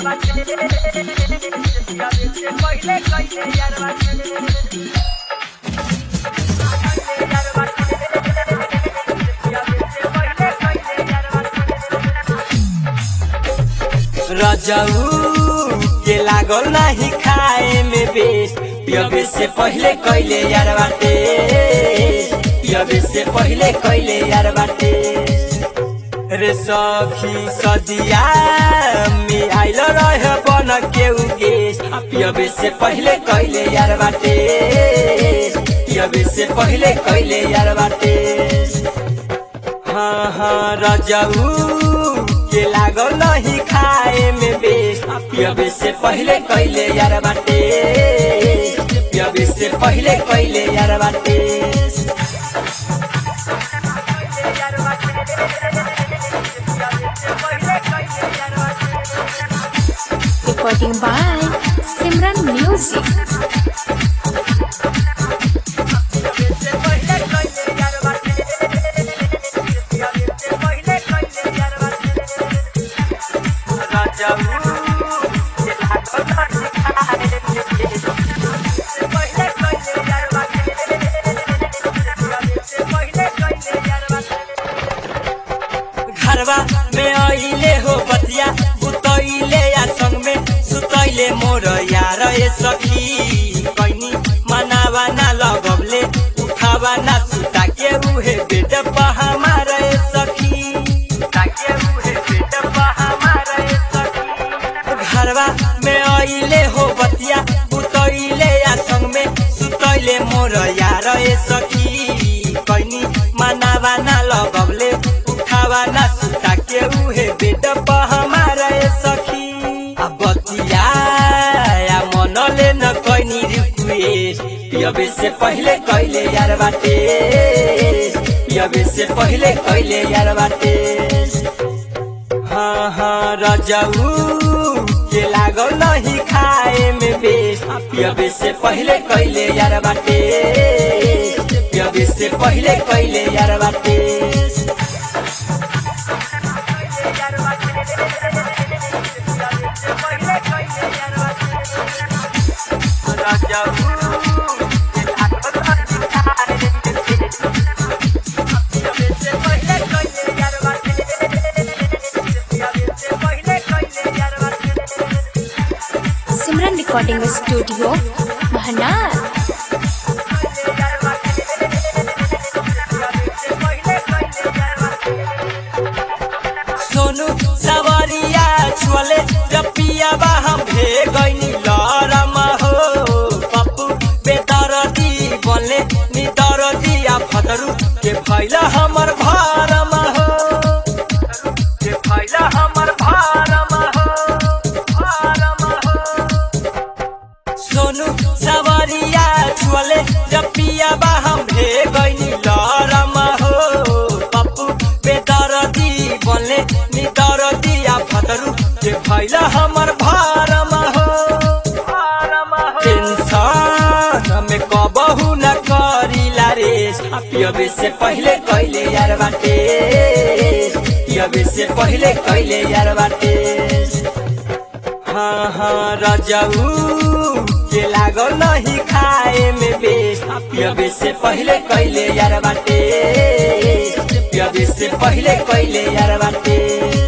रजाऊ के लागल नहीं खाए में बेस पियबे से पहले कैले यार बाटे पियबे से पहले कैले यार बाटे रे सखी सदिया में आइल रहे बन के उगेश पियबे से पहले कैले यार बाटे पियबे से पहले कैले यार बाटे हाँ हाँ रजाऊ के लागल नहीं खाए में बेस पियबे से पहले कैले यार बाटे पियबे से पहले कैले यार बाटे Recording by Simran Music. घरवा में आइले हो बतिया उतैले या संग में सुतैले मोर यार ए सखी कैनी मनावा ना लगबले उठावा ना सुता के उहे बेड पर हमारा ए सखी सुता के उहे बेड पर हमारा ए सखी घरवा में आइले हो बतिया उतैले या संग में सुतैले मोर यार ए सखी कैनी मनावा ना लगबले उठावा ना सुता के उहे बेड पर हमारा ए सखी अब बतिया या मनले न कैनी रिक्वेस्ट पियबे से पहले कैले यार बाटे पियबे से पहले कैले यार बाटे हाँ हाँ रजाऊ के लागल नहीं खाए में बेस पियबे से पहले कैले यार बाटे पियबे से पहले कैले यार बाटे Simran Recording Studio, Mahanar. Sonu सवरिया छुअले रपिया बा हम भे गइनी लरम हो पप्पू बेदरदी बनले नि दरदी आ फदरू के भइला हमर भारम हो के भइला हमर भारम हो सोनू सवरिया छुअले रपिया बा हम भे गइनी लरम हो पप्पू बेदरदी बनले नि दरदी आ फदरू के भइला हमर भारम हो टेंशन में कबहू न करिला रेस पियबे से पहले कैले यार बाटे पियबे से पहले कैले यार बाटे हाँ हाँ रजाऊ के लागल नहीं खाए में बेस पियबे से पहले कैले यार बाटे पियबे से पहले कैले यार बाटे।